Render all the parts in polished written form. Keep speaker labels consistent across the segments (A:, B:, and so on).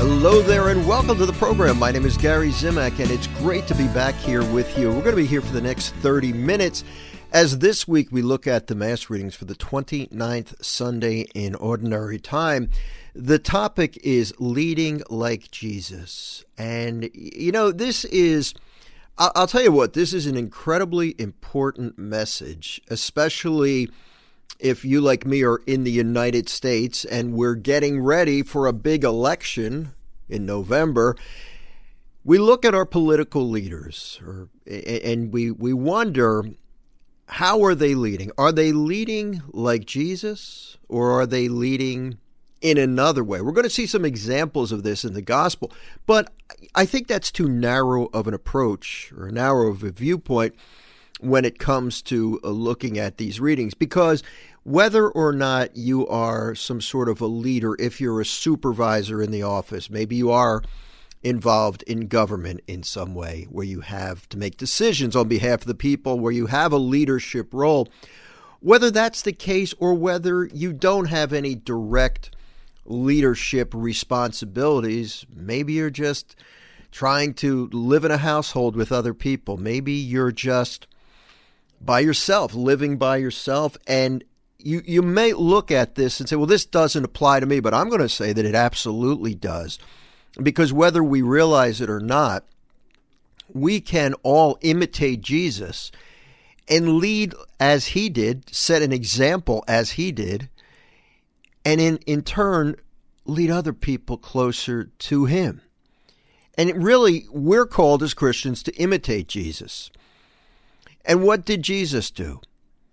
A: Hello there and welcome to the program. My name is Gary Zimak and it's great to be back here with you. We're going to be here for the next 30 minutes as this week we look at the Mass readings for the 29th Sunday in Ordinary Time. The topic is leading like Jesus. And, you know, this is, I'll tell you what, this is an incredibly important message, especially if you, like me, are in the United States and we're getting ready for a big election in November. We look at our political leaders and we wonder, how are they leading? Are they leading like Jesus or are they leading in another way? We're going to see some examples of this in the gospel, but I think that's too narrow of an approach or narrow of a viewpoint when it comes to looking at these readings, because whether or not you are some sort of a leader, if you're a supervisor in the office, maybe you are involved in government in some way where you have to make decisions on behalf of the people, where you have a leadership role, whether that's the case or whether you don't have any direct leadership responsibilities, maybe you're just trying to live in a household with other people. Maybe you're just by yourself, living by yourself, and you may look at this and say, well, this doesn't apply to me, but I'm going to say that it absolutely does. Because whether we realize it or not, we can all imitate Jesus and lead as he did, set an example as he did, and in turn, lead other people closer to him. And really, we're called as Christians to imitate Jesus. And what did Jesus do?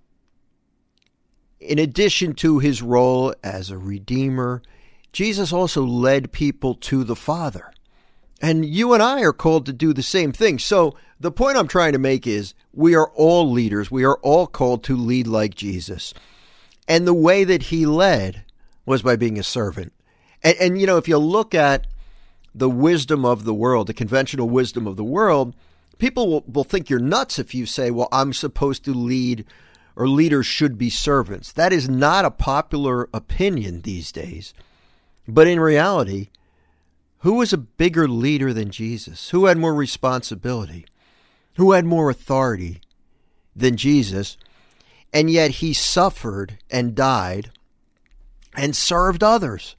A: In addition to his role as a redeemer, Jesus also led people to the Father. And you and I are called to do the same thing. So the point I'm trying to make is we are all leaders. We are all called to lead like Jesus. And the way that he led was by being a servant. And you know, if you look at the wisdom of the world, the conventional wisdom of the world, people will think you're nuts if you say, well, I'm supposed to lead, or leaders should be servants. That is not a popular opinion these days. But in reality, who was a bigger leader than Jesus? Who had more responsibility? Who had more authority than Jesus? And yet he suffered and died and served others.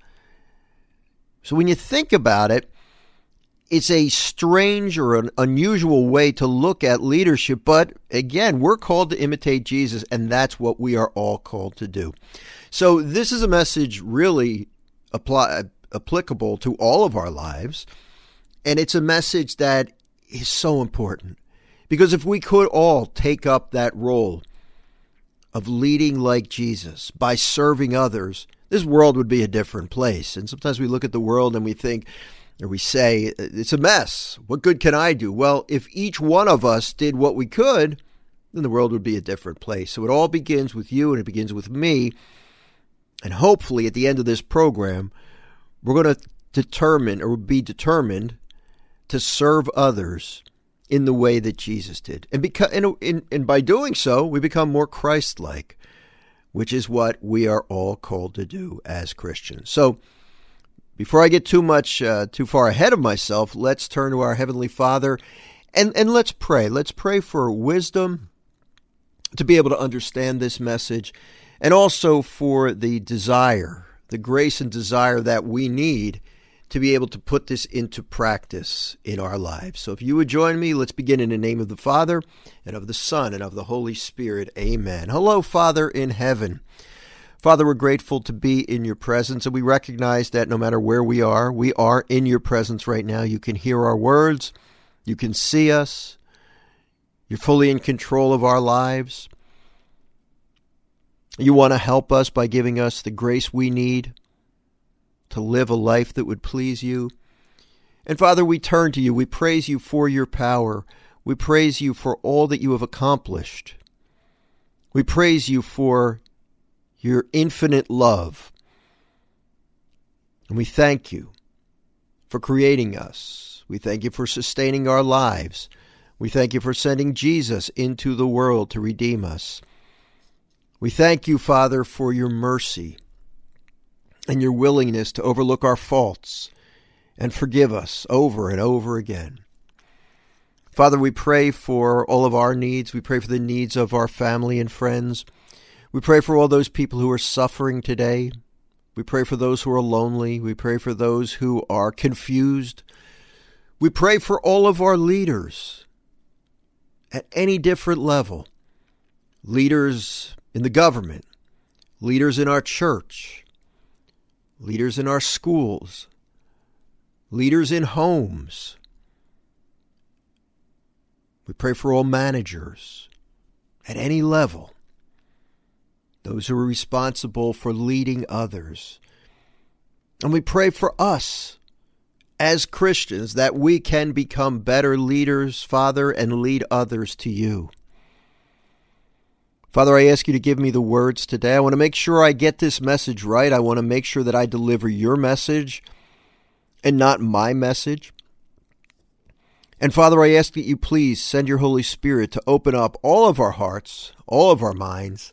A: So when you think about it, it's a strange or an unusual way to look at leadership. But again, we're called to imitate Jesus, and that's what we are all called to do. So this is a message really applicable to all of our lives. And it's a message that is so important. Because if we could all take up that role of leading like Jesus by serving others, this world would be a different place. And sometimes we look at the world and we think, or we say, it's a mess. What good can I do? Well, if each one of us did what we could, then the world would be a different place. So it all begins with you and it begins with me. And hopefully at the end of this program, we're going to be determined to serve others in the way that Jesus did. And by doing so, we become more Christ-like, which is what we are all called to do as Christians. So before I get too far ahead of myself, let's turn to our Heavenly Father and let's pray. Let's pray for wisdom to be able to understand this message, and also for the desire, the grace and desire that we need to be able to put this into practice in our lives. So if you would join me, let's begin in the name of the Father, and of the Son, and of the Holy Spirit. Amen. Hello, Father in heaven. Father, we're grateful to be in your presence, and we recognize that no matter where we are in your presence right now. You can hear our words. You can see us. You're fully in control of our lives. You want to help us by giving us the grace we need to live a life that would please you. And Father, we turn to you. We praise you for your power. We praise you for all that you have accomplished. We praise you for your infinite love. And we thank you for creating us. We thank you for sustaining our lives. We thank you for sending Jesus into the world to redeem us. We thank you, Father, for your mercy and your willingness to overlook our faults and forgive us over and over again. Father, we pray for all of our needs. We pray for the needs of our family and friends. We pray for all those people who are suffering today. We pray for those who are lonely. We pray for those who are confused. We pray for all of our leaders at any different level. Leaders in the government, leaders in our church, leaders in our schools, leaders in homes. We pray for all managers at any level, those who are responsible for leading others. And we pray for us as Christians that we can become better leaders, Father, and lead others to you. Father, I ask you to give me the words today. I want to make sure I get this message right. I want to make sure that I deliver your message and not my message. And Father, I ask that you please send your Holy Spirit to open up all of our hearts, all of our minds,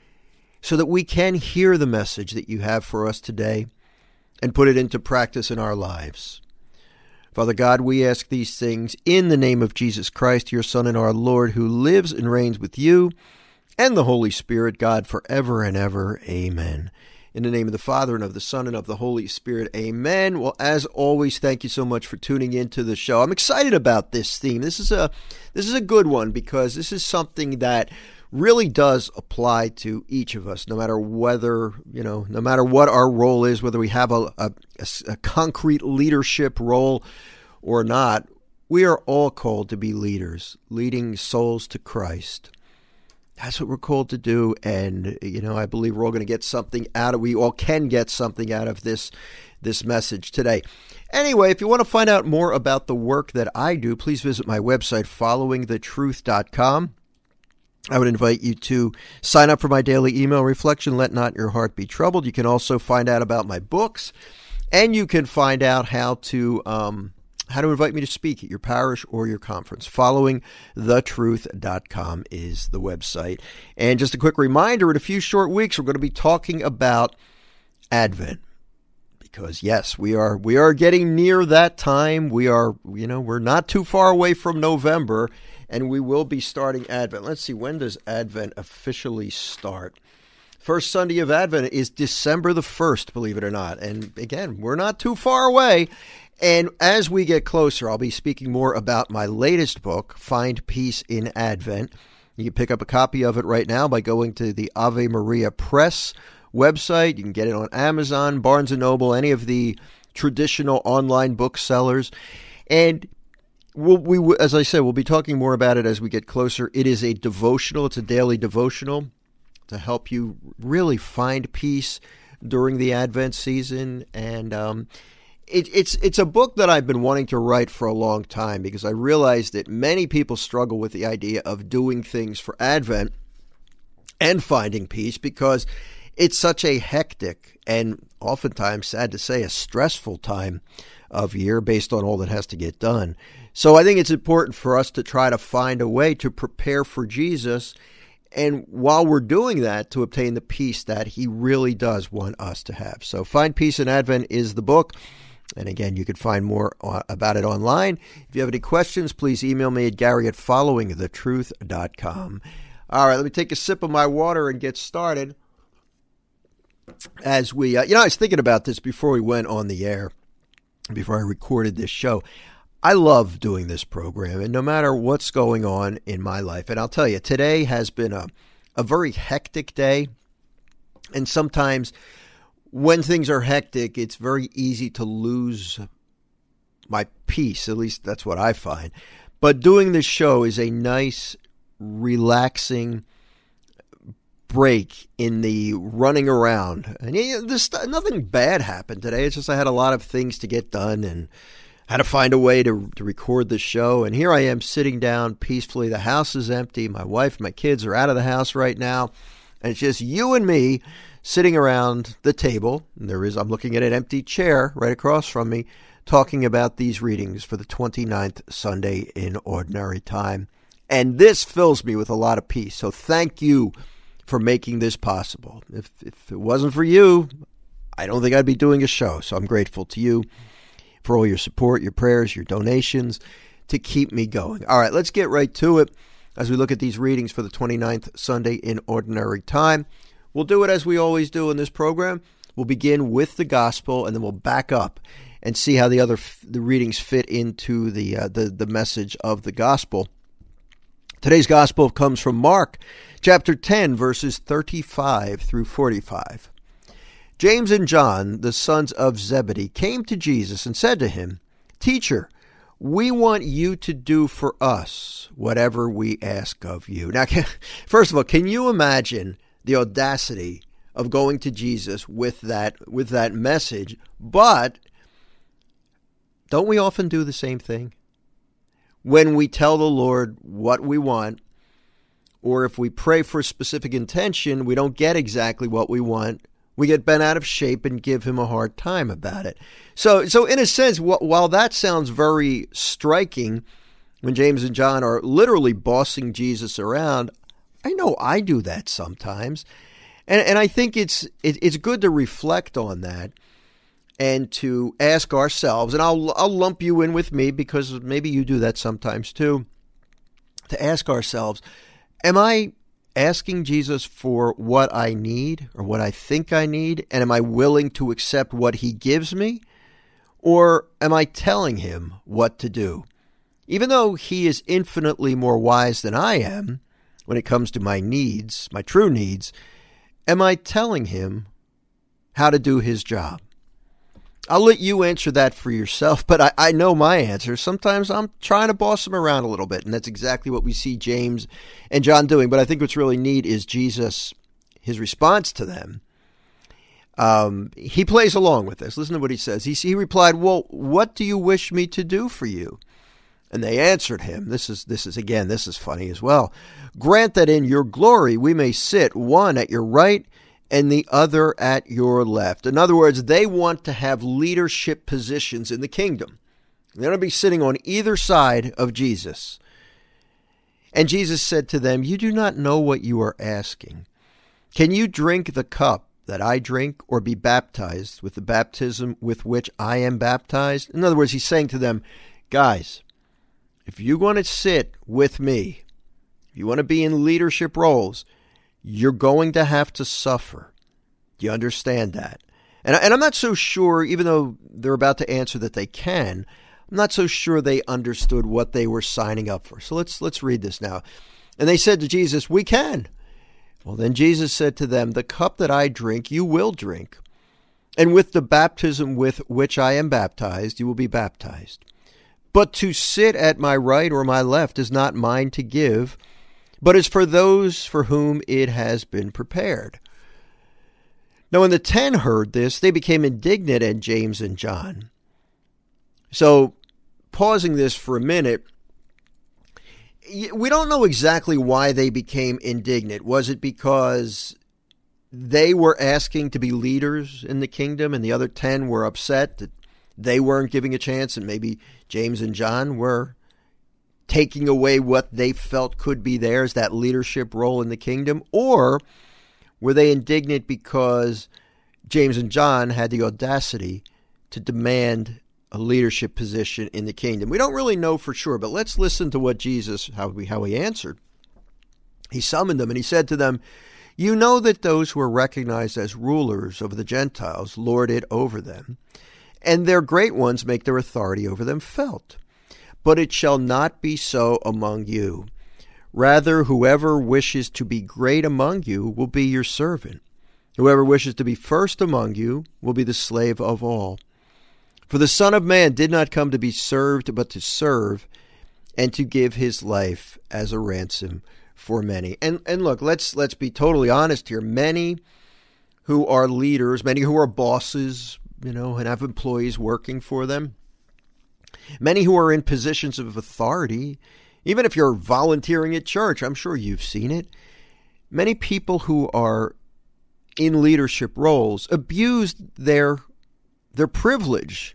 A: so that we can hear the message that you have for us today and put it into practice in our lives. Father God, we ask these things in the name of Jesus Christ, your Son and our Lord, who lives and reigns with you and the Holy Spirit, God, forever and ever. Amen. In the name of the Father, and of the Son, and of the Holy Spirit. Amen. Well, as always, thank you so much for tuning into the show. I'm excited about this theme. This is a good one, because this is something that really does apply to each of us, no matter whether, no matter what our role is, whether we have a concrete leadership role or not. We are all called to be leaders, leading souls to Christ. That's what we're called to do, and I believe we're all going to get something out of. We all can get something out of this message today. Anyway, if you want to find out more about the work that I do, please visit my website, followingthetruth.com. I would invite you to sign up for my daily email reflection, Let Not Your Heart Be Troubled. You can also find out about my books, and you can find out how to invite me to speak at your parish or your conference. Followingthetruth.com is the website. And just a quick reminder, in a few short weeks, we're going to be talking about Advent. Because yes, we are getting near that time. We're not too far away from November, and we will be starting Advent. Let's see, when does Advent officially start? First Sunday of Advent is December the 1st, believe it or not. And again, we're not too far away. And as we get closer, I'll be speaking more about my latest book, Find Peace in Advent. You can pick up a copy of it right now by going to the Ave Maria Press website. You can get it on Amazon, Barnes & Noble, any of the traditional online booksellers. And as I said, we'll be talking more about it as we get closer. It is a devotional. It's a daily devotional to help you really find peace during the Advent season. And It's a book that I've been wanting to write for a long time, because I realize that many people struggle with the idea of doing things for Advent and finding peace, because it's such a hectic and oftentimes, sad to say, a stressful time of year based on all that has to get done. So I think it's important for us to try to find a way to prepare for Jesus, and while we're doing that, to obtain the peace that he really does want us to have. So Find Peace in Advent is the book. And again, you can find more about it online. If you have any questions, please email me at Gary@followingthetruth.com. All right, let me take a sip of my water and get started. As we, I was thinking about this before we went on the air, before I recorded this show. I love doing this program, and no matter what's going on in my life, and I'll tell you, today has been a very hectic day, and sometimes when things are hectic, it's very easy to lose my peace. At least that's what I find. But doing this show is a nice, relaxing break in the running around. And nothing bad happened today. It's just I had a lot of things to get done and had to find a way to record the show. And here I am sitting down peacefully. The house is empty. My wife, my kids are out of the house right now. And it's just you and me sitting around the table, and I'm looking at an empty chair right across from me, talking about these readings for the 29th Sunday in Ordinary Time. And this fills me with a lot of peace. So thank you for making this possible. If it wasn't for you, I don't think I'd be doing a show. So I'm grateful to you for all your support, your prayers, your donations to keep me going. All right, let's get right to it as we look at these readings for the 29th Sunday in Ordinary Time. We'll do it as we always do in this program. We'll begin with the gospel, and then we'll back up and see how the readings fit into the message of the gospel. Today's gospel comes from Mark, chapter 10, verses 35 through 45. James and John, the sons of Zebedee, came to Jesus and said to him, "Teacher, we want you to do for us whatever we ask of you." Now, first of all, can you imagine the audacity of going to Jesus with that message? But don't we often do the same thing? When we tell the Lord what we want, or if we pray for a specific intention, we don't get exactly what we want, we get bent out of shape and give him a hard time about it. So in a sense, while that sounds very striking, when James and John are literally bossing Jesus around, I know I do that sometimes. And I think it's good to reflect on that and to ask ourselves, and I'll lump you in with me because maybe you do that sometimes too, to ask ourselves, am I asking Jesus for what I need or what I think I need, and am I willing to accept what he gives me? Or am I telling him what to do? Even though he is infinitely more wise than I am when it comes to my needs, my true needs, am I telling him how to do his job? I'll let you answer that for yourself, but I know my answer. Sometimes I'm trying to boss them around a little bit, and that's exactly what we see James and John doing. But I think what's really neat is Jesus, his response to them. He plays along with this. Listen to what he says. He replied, "Well, what do you wish me to do for you?" And they answered him. This is funny as well. "Grant that in your glory we may sit, one at your right and the other at your left." In other words, they want to have leadership positions in the kingdom. They're going to be sitting on either side of Jesus. And Jesus said to them, "You do not know what you are asking. Can you drink the cup that I drink, or be baptized with the baptism with which I am baptized?" In other words, he's saying to them, guys, if you want to sit with me, if you want to be in leadership roles, you're going to have to suffer. Do you understand that? And I'm not so sure, even though they're about to answer that they can, I'm not so sure they understood what they were signing up for. So let's read this now. And they said to Jesus, "We can." Well, then Jesus said to them, "The cup that I drink, you will drink. And with the baptism with which I am baptized, you will be baptized. But to sit at my right or my left is not mine to give, but is for those for whom it has been prepared." Now, when the 10 heard this, they became indignant at James and John. So, pausing this for a minute, we don't know exactly why they became indignant. Was it because they were asking to be leaders in the kingdom and the other 10 were upset that they weren't giving a chance, and maybe James and John were taking away what they felt could be theirs, that leadership role in the kingdom? Or were they indignant because James and John had the audacity to demand a leadership position in the kingdom? We don't really know for sure, but let's listen to what Jesus, how he answered. He summoned them and he said to them, "You know that those who are recognized as rulers of the Gentiles lord it over them, and their great ones make their authority over them felt. But it shall not be so among you. Rather, whoever wishes to be great among you will be your servant. Whoever wishes to be first among you will be the slave of all. For the Son of Man did not come to be served, but to serve, and to give his life as a ransom for many." And look, let's be totally honest here. Many who are leaders, many who are bosses, and have employees working for them, many who are in positions of authority, even if you're volunteering at church, I'm sure you've seen it. Many people who are in leadership roles abuse their privilege,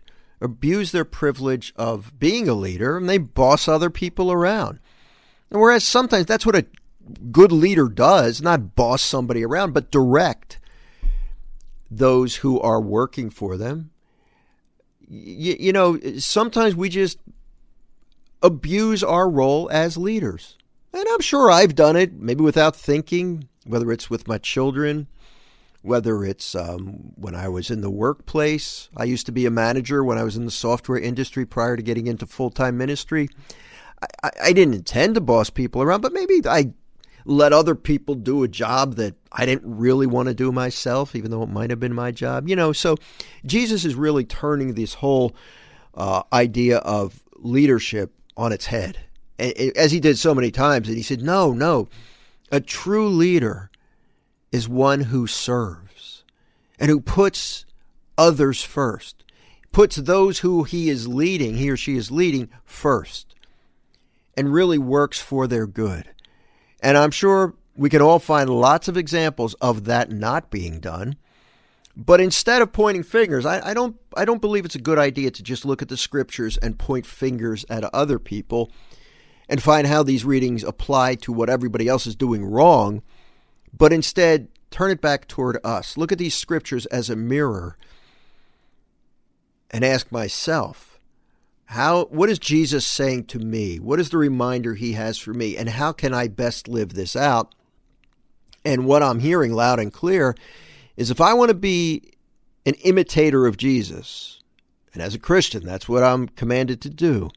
A: of being a leader, and they boss other people around. And whereas sometimes that's what a good leader does, not boss somebody around, but direct those who are working for them. sometimes we just abuse our role as leaders. And I'm sure I've done it, maybe without thinking, whether it's with my children, whether it's when I was in the workplace. I used to be a manager when I was in the software industry prior to getting into full-time ministry. I didn't intend to boss people around, but maybe I let other people do a job that I didn't really want to do myself, even though it might have been my job. So Jesus is really turning this whole idea of leadership on its head, as he did so many times. And he said, no, a true leader is one who serves and who puts others first, puts those who he or she is leading first, and really works for their good. And I'm sure we can all find lots of examples of that not being done. But instead of pointing fingers, I don't believe it's a good idea to just look at the scriptures and point fingers at other people and find how these readings apply to what everybody else is doing wrong, but instead turn it back toward us. Look at these scriptures as a mirror and ask myself, what is Jesus saying to me? What is the reminder he has for me? And how can I best live this out? And what I'm hearing loud and clear is, if I want to be an imitator of Jesus, and as a Christian, that's what I'm commanded to do,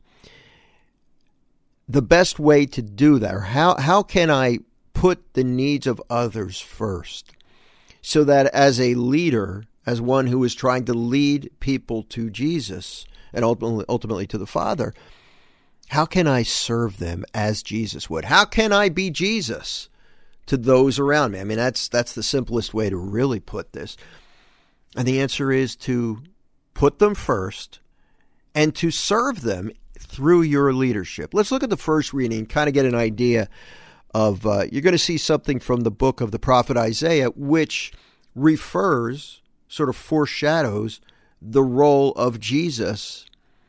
A: the best way to do that, or how can I put the needs of others first, so that as a leader, as one who is trying to lead people to Jesus and ultimately to the Father, how can I serve them as Jesus would? How can I be Jesus to those around me? I mean, that's the simplest way to really put this. And the answer is to put them first and to serve them through your leadership. Let's look at the first reading and kind of get an idea of, you're going to see something from the book of the prophet Isaiah, which sort of foreshadows the role of Jesus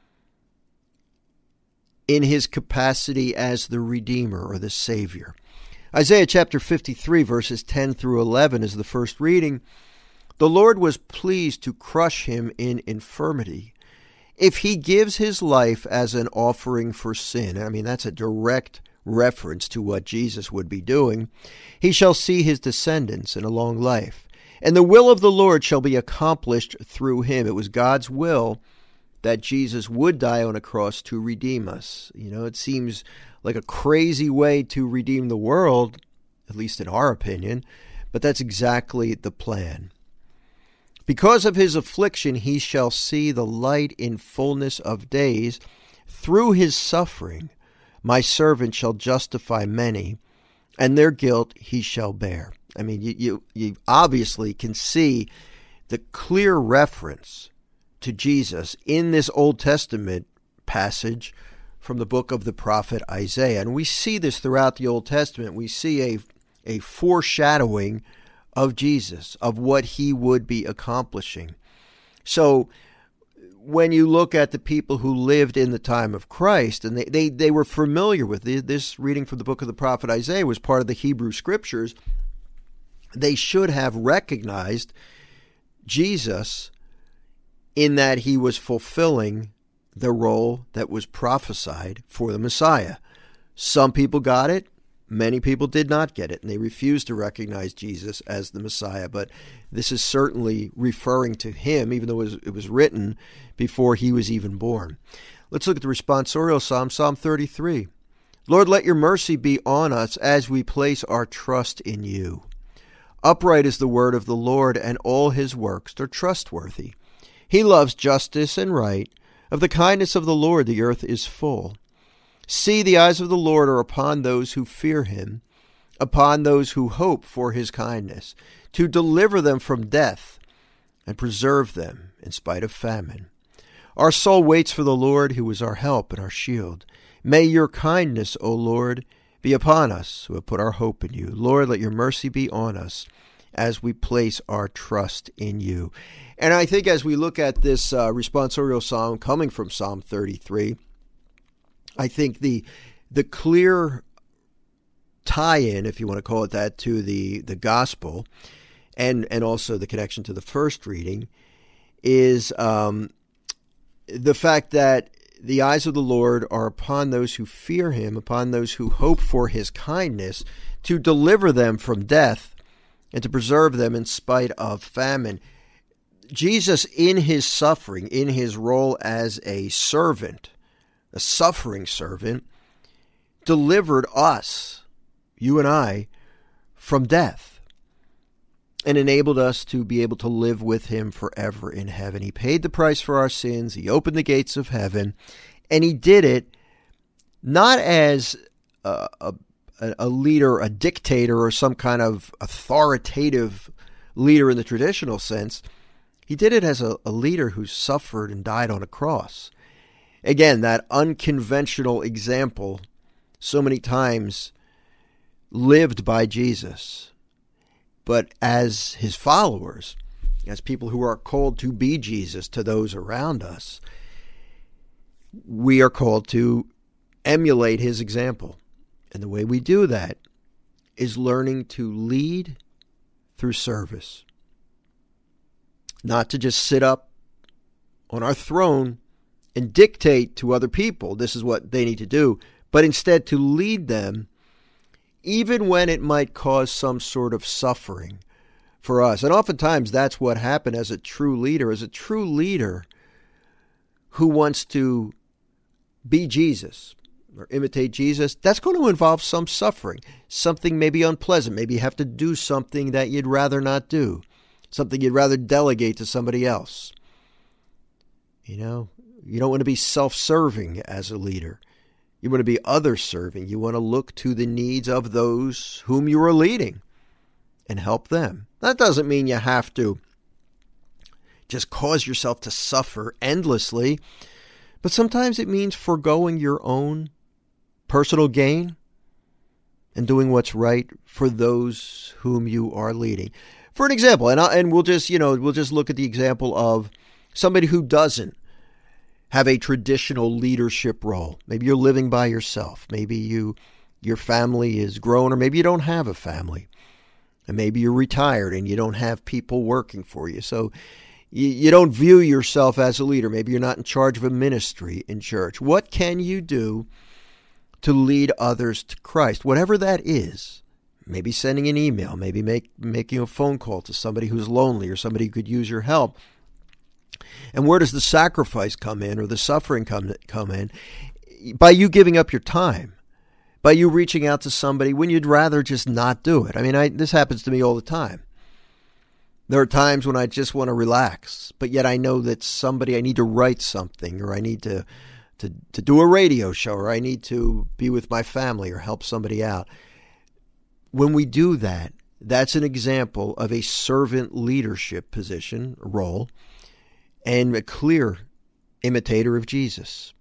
A: in his capacity as the Redeemer or the Savior. Isaiah chapter 53, verses 10 through 11 is the first reading. The Lord was pleased to crush him in infirmity. If he gives his life as an offering for sin, I mean, that's a direct reference to what Jesus would be doing, he shall see his descendants in a long life. And the will of the Lord shall be accomplished through him. It was God's will that Jesus would die on a cross to redeem us. It seems like a crazy way to redeem the world, at least in our opinion, but that's exactly the plan. Because of his affliction, he shall see the light in fullness of days. Through his suffering, my servant shall justify many, and their guilt he shall bear. I mean, you obviously can see the clear reference to Jesus in this Old Testament passage from the book of the prophet Isaiah. And we see this throughout the Old Testament. We see a foreshadowing of Jesus, of what he would be accomplishing. So when you look at the people who lived in the time of Christ, and they were familiar with this reading from the book of the prophet Isaiah was part of the Hebrew Scriptures, they should have recognized Jesus in that he was fulfilling the role that was prophesied for the Messiah. Some people got it. Many people did not get it, and they refused to recognize Jesus as the Messiah. But this is certainly referring to him, even though it was written before he was even born. Let's look at the responsorial psalm, Psalm 33. Lord, let your mercy be on us as we place our trust in you. Upright is the word of the Lord, and all his works are trustworthy. He loves justice and right. Of the kindness of the Lord the earth is full. See, the eyes of the Lord are upon those who fear him, upon those who hope for his kindness, to deliver them from death and preserve them in spite of famine. Our soul waits for the Lord, who is our help and our shield. May your kindness, O Lord, be upon us who have put our hope in you. Lord, let your mercy be on us as we place our trust in you. And I think as we look at this responsorial psalm coming from Psalm 33, I think the clear tie-in, if you want to call it that, to the gospel and also the connection to the first reading is the fact that the eyes of the Lord are upon those who fear him, upon those who hope for his kindness, to deliver them from death and to preserve them in spite of famine. Jesus, in his suffering, in his role as a servant, a suffering servant, delivered us, you and I, from death and enabled us to be able to live with him forever in heaven. He paid the price for our sins. He opened the gates of heaven, and he did it not as a leader, a dictator, or some kind of authoritative leader in the traditional sense. He did it as a leader who suffered and died on a cross. Again, that unconventional example so many times lived by Jesus. But as his followers, as people who are called to be Jesus to those around us, we are called to emulate his example. And the way we do that is learning to lead through service. Not to just sit up on our throne and dictate to other people this is what they need to do, but instead to lead them even when it might cause some sort of suffering for us. And oftentimes that's what happened as a true leader. As a true leader who wants to be Jesus or imitate Jesus, that's going to involve some suffering, something maybe unpleasant. Maybe you have to do something that you'd rather not do, something you'd rather delegate to somebody else. You know, you don't want to be self-serving as a leader. You want to be other-serving. You want to look to the needs of those whom you are leading and help them. That doesn't mean you have to just cause yourself to suffer endlessly, but sometimes it means foregoing your own personal gain and doing what's right for those whom you are leading. For an example, and we'll just look at the example of somebody who doesn't have a traditional leadership role. Maybe you're living by yourself. Maybe your family is grown, or maybe you don't have a family. And maybe you're retired and you don't have people working for you. So you don't view yourself as a leader. Maybe you're not in charge of a ministry in church. What can you do to lead others to Christ? Whatever that is. Maybe sending an email, maybe making a phone call to somebody who's lonely or somebody who could use your help. And where does the sacrifice come in, or the suffering come in? By you giving up your time, by you reaching out to somebody when you'd rather just not do it. I mean, this happens to me all the time. There are times when I just want to relax, but yet I know that I need to write something, or I need to do a radio show, or I need to be with my family or help somebody out. When we do that, that's an example of a servant leadership position, role, and a clear imitator of Jesus.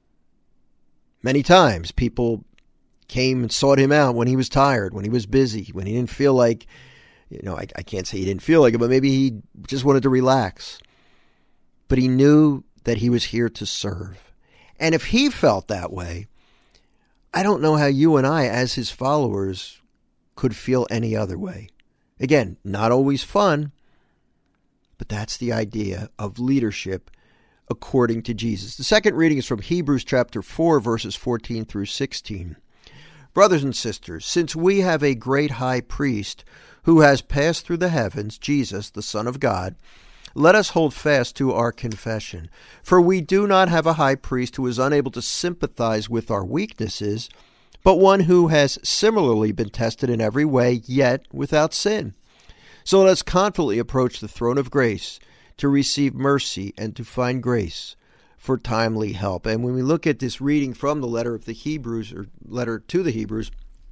A: Many times people came and sought him out when he was tired, when he was busy, when he didn't feel like, I can't say he didn't feel like it, but maybe he just wanted to relax. But he knew that he was here to serve. And if he felt that way, I don't know how you and I, as his followers, could feel any other way. Again, not always fun, but that's the idea of leadership according to Jesus. The second reading is from Hebrews chapter 4, verses 14 through 16. Brothers and sisters, since we have a great high priest who has passed through the heavens, Jesus, the Son of God, let us hold fast to our confession. For we do not have a high priest who is unable to sympathize with our weaknesses, but one who has similarly been tested in every way, yet without sin. So let us confidently approach the throne of grace to receive mercy and to find grace for timely help. And when we look at this reading from the letter of the Hebrews, or letter to the Hebrews,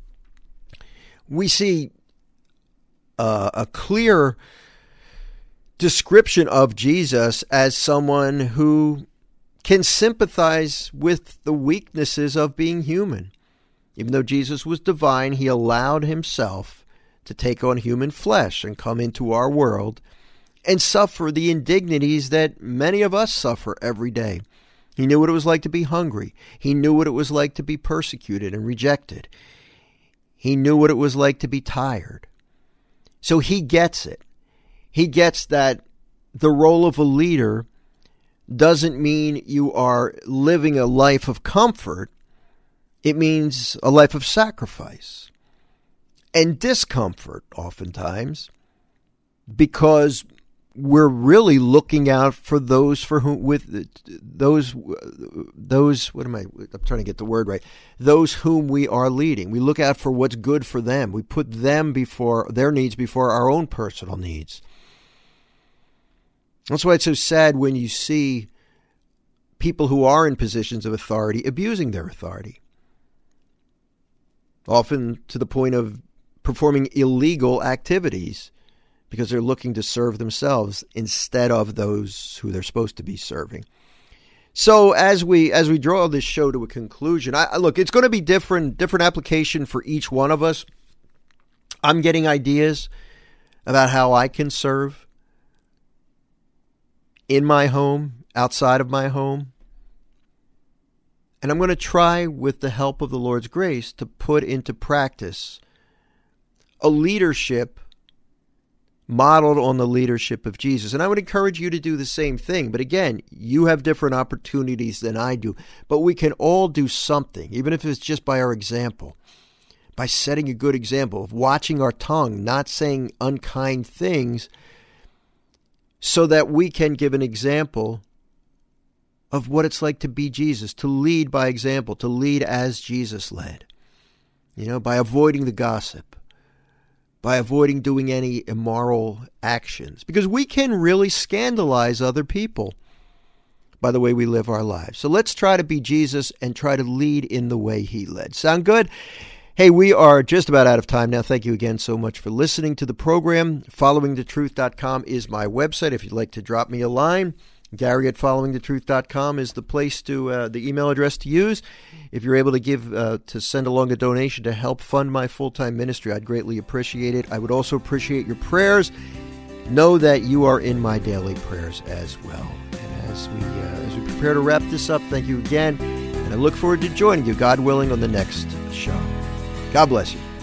A: we see a clear description of Jesus as someone who can sympathize with the weaknesses of being human. Even though Jesus was divine, he allowed himself to take on human flesh and come into our world and suffer the indignities that many of us suffer every day. He knew what it was like to be hungry. He knew what it was like to be persecuted and rejected. He knew what it was like to be tired. So he gets it. He gets that the role of a leader doesn't mean you are living a life of comfort. It means a life of sacrifice and discomfort oftentimes, because we're really looking out for those for whom those whom we are leading. We look out for what's good for them. We put them before their needs, before our own personal needs. That's why it's so sad when you see people who are in positions of authority abusing their authority, often to the point of performing illegal activities, because they're looking to serve themselves instead of those who they're supposed to be serving. So as we draw this show to a conclusion, look, it's going to be different application for each one of us. I'm getting ideas about how I can serve in my home, outside of my home. And I'm going to try, with the help of the Lord's grace, to put into practice a leadership modeled on the leadership of Jesus. And I would encourage you to do the same thing. But again, you have different opportunities than I do. But we can all do something, even if it's just by our example, by setting a good example of watching our tongue, not saying unkind things, so that we can give an example of what it's like to be Jesus, to lead by example, to lead as Jesus led, by avoiding the gossip, by avoiding doing any immoral actions, because we can really scandalize other people by the way we live our lives. So let's try to be Jesus and try to lead in the way he led. Sound good? Hey, we are just about out of time now. Thank you again so much for listening to the program. Followingthetruth.com is my website if you'd like to drop me a line. Gary at followingthetruth.com is the place the email address to use. If you're able to give, to send along a donation to help fund my full-time ministry, I'd greatly appreciate it. I would also appreciate your prayers. Know that you are in my daily prayers as well. And as we prepare to wrap this up, thank you again. And I look forward to joining you, God willing, on the next show. God bless you.